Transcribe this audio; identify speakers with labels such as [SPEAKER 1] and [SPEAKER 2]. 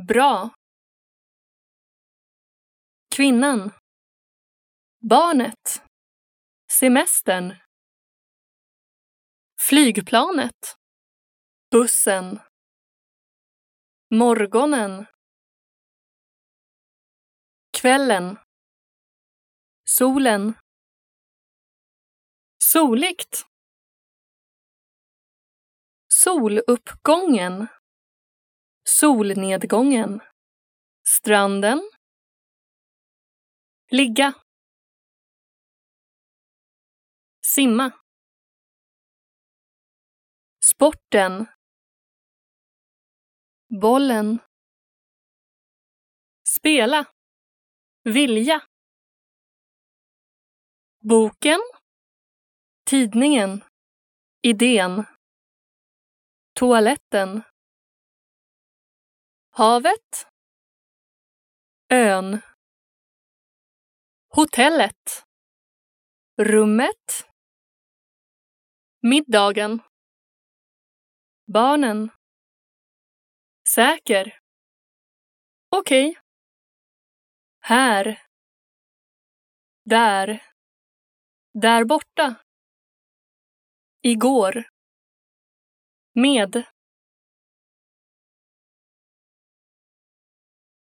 [SPEAKER 1] Bra. Kvinnan. Barnet. Semestern. Flygplanet. Bussen. Morgonen. Kvällen. Solen. Soligt. Soluppgången. Solnedgången. Stranden. Ligga. Simma. Sporten. Bollen. Spela. Vilja. Boken. Tidningen. Idén. Toaletten. Havet. Ön. Hotellet. Rummet. Middagen. Barnen. Säker. Okej. Här. Där. Där borta. Igår. Med.